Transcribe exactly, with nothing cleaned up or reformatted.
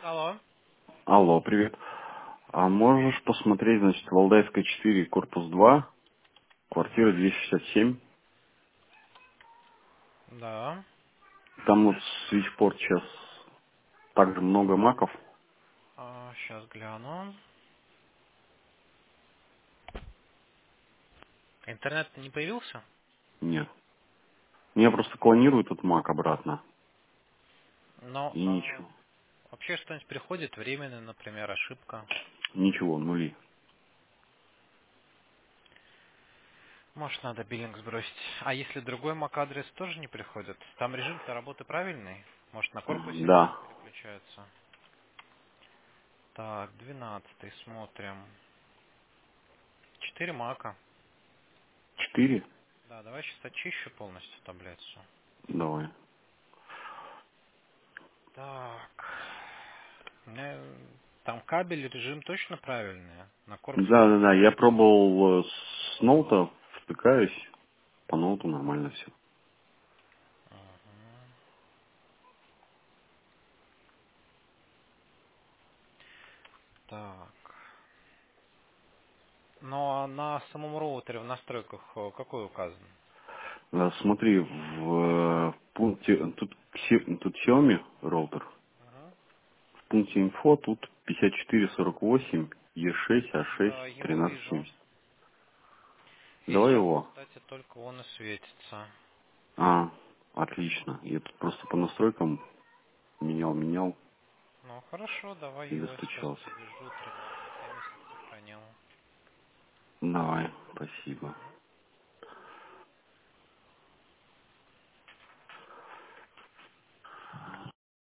Алло. Алло, привет. А можешь посмотреть, значит, Валдайская четыре, корпус два, квартира Угу. двести шестьдесят семь. Да. Там вот свитчпорт сейчас также много маков. А, сейчас гляну. Интернет не появился? Нет. Меня просто клонирует этот мак обратно. Но И а, ничего. вообще что-нибудь приходит временно, например, ошибка. Ничего, нули. Может, надо биллинг сбросить. А если другой мак-адрес тоже не приходит? Там режим-то работы правильный? Может, на корпусе Да. где-то переключается? Так, двенадцатый, смотрим. Четыре мака. Четыре? Да, давай сейчас очищу полностью таблицу. Давай. Так. У меня, там кабель, режим точно правильный. На корпус Да, да, да. Я переключается. пробовал э, с ноута, втыкаюсь. По ноуту нормально все. Мгм. Так. Ну а на самом роутере в настройках э, какой указан? Смотри, в э, пункте, тут, Xi- тут Xiaomi роутер. Мгм. В пункте инфо тут пятьдесят четыре сорок восемь е шесть а шесть Да, его тринадцать вижу. семьдесят. И Давай сейчас, его. кстати, только он и светится. А, отлично. Я тут просто по настройкам менял, менял Ну хорошо, давай и его сейчас достучался. завяжу, тринадцать семьдесят сохранил. Давай, спасибо.